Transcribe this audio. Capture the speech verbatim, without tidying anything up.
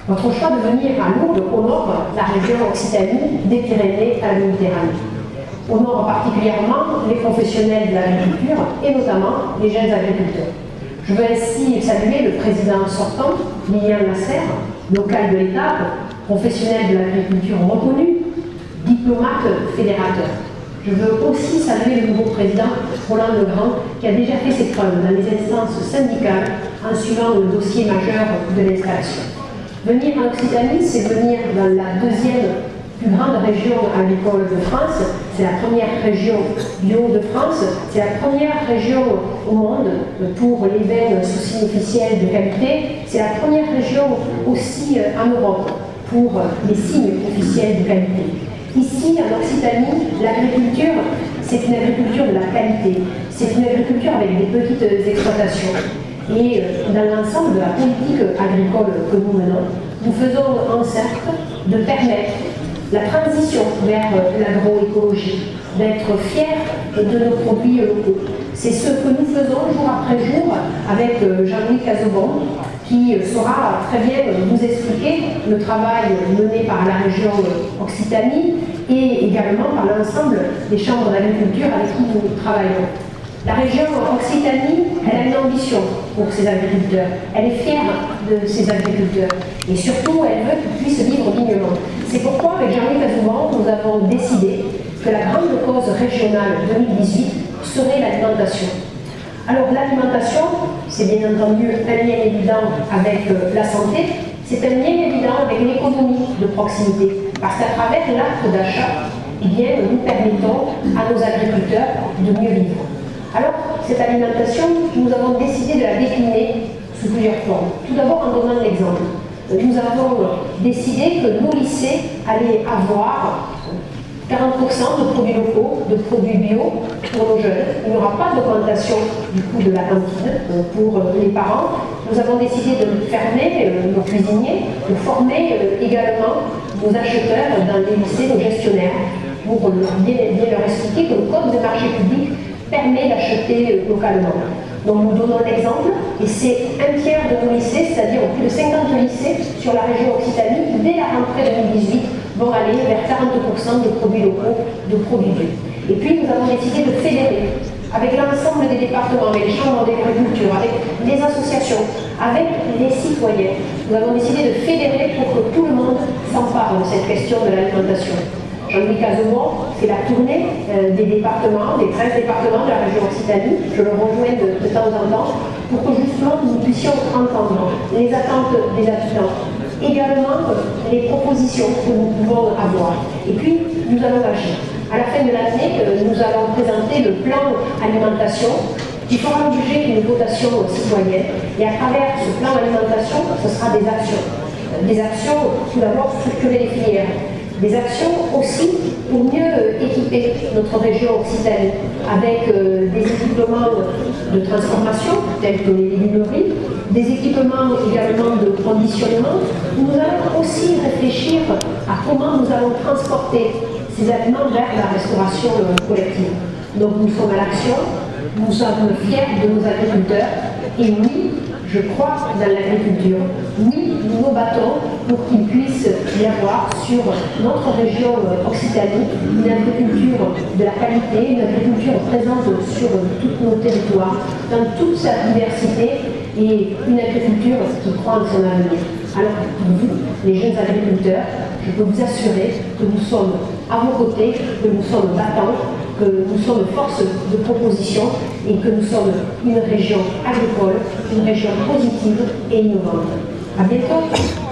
Votre choix de venir à Lourdes honore la région Occitanie des Pyrénées à la Méditerranée. Honore particulièrement les professionnels de l'agriculture et notamment les jeunes agriculteurs. Je veux ainsi saluer le président sortant, Lilian Lasserre, local de l'État, professionnel de l'agriculture reconnu, diplomate fédérateur. Je veux aussi saluer le nouveau président, Roland Legrand, qui a déjà fait ses preuves dans les instances syndicales en suivant le dossier majeur de l'installation. Venir en Occitanie, c'est venir dans la deuxième plus grande région agricole de France, c'est la première région du Hauts-de-France, c'est la première région au monde pour les vins sous signe officiel de qualité, c'est la première région aussi en Europe pour les signes officiels de qualité. Ici, en Occitanie, l'agriculture, c'est une agriculture de la qualité, c'est une agriculture avec des petites exploitations. Et dans l'ensemble de la politique agricole que nous menons, nous faisons en sorte de permettre la transition vers l'agroécologie, d'être fiers de nos produits locaux. C'est ce que nous faisons jour après jour avec Jean-Louis Cazobon, qui saura très bien vous expliquer le travail mené par la région Occitanie et également par l'ensemble des chambres d'agriculture avec qui nous travaillons. La région Occitanie, elle a une ambition pour ses agriculteurs. Elle est fière de ses agriculteurs. Et surtout, elle veut qu'ils puissent vivre dignement. C'est pourquoi, avec Jean-Louis Cazobon, nous avons décidé que la grande cause régionale deux mille dix-huit serait l'alimentation. Alors, l'alimentation, c'est bien entendu un lien évident avec euh, la santé, c'est un lien évident avec l'économie de proximité. Parce qu'à travers l'acte d'achat, eh bien, nous permettons à nos agriculteurs de mieux vivre. Alors, cette alimentation, nous avons décidé de la décliner sous plusieurs formes. Tout d'abord, en donnant l'exemple. Nous avons décidé que nos lycées allaient avoir quarante pour cent de produits locaux, de produits bio pour nos jeunes. Il n'y aura pas d'augmentation du coût de la cantine pour les parents. Nous avons décidé de fermer nos cuisiniers, de former également nos acheteurs dans les lycées, nos gestionnaires, pour bien, bien leur expliquer que le code des marchés publics permet d'acheter localement. Donc nous donnons l'exemple, et c'est un tiers de nos lycées, c'est-à-dire plus de cinquante lycées sur la région Occitanie, dès la rentrée deux mille dix-huit, vont aller vers quarante pour cent de produits locaux, de produits bio. Et puis nous avons décidé de fédérer avec l'ensemble des départements, avec les chambres d'agriculture, avec les associations, avec les citoyens. Nous avons décidé de fédérer pour que tout le monde s'empare de cette question de l'alimentation. Jean-Louis Cazobon fait la tournée euh, des départements, des treize départements de la région Occitanie. Je le rejoins de, de temps en temps pour que justement nous puissions entendre les attentes des habitants, également euh, les propositions que nous pouvons avoir. Et puis, nous allons agir. À la fin de l'année, euh, nous allons présenter le plan alimentation qui fera l'objet d'une votation citoyenne. Et à travers ce plan alimentation, ce sera des actions. Euh, des actions, tout d'abord, structurer les filières. Des actions aussi pour mieux équiper notre région Occitanie avec euh, des équipements de transformation tels que les légumeries, des équipements également de conditionnement. Nous allons aussi réfléchir à comment nous allons transporter ces aliments vers la restauration euh, collective. Donc nous sommes à l'action, nous sommes fiers de nos agriculteurs et oui, je crois dans l'agriculture. Oui, nous nous battons pour qu'il puisse y avoir sur notre région Occitanie une agriculture de la qualité, une agriculture présente sur tous nos territoires, dans toute sa diversité et une agriculture qui croit en son avenir. Alors pour vous, les jeunes agriculteurs, je peux vous assurer que nous sommes à vos côtés, que nous sommes battants, que nous sommes force de proposition et que nous sommes une région agricole, une région positive et innovante. À bientôt.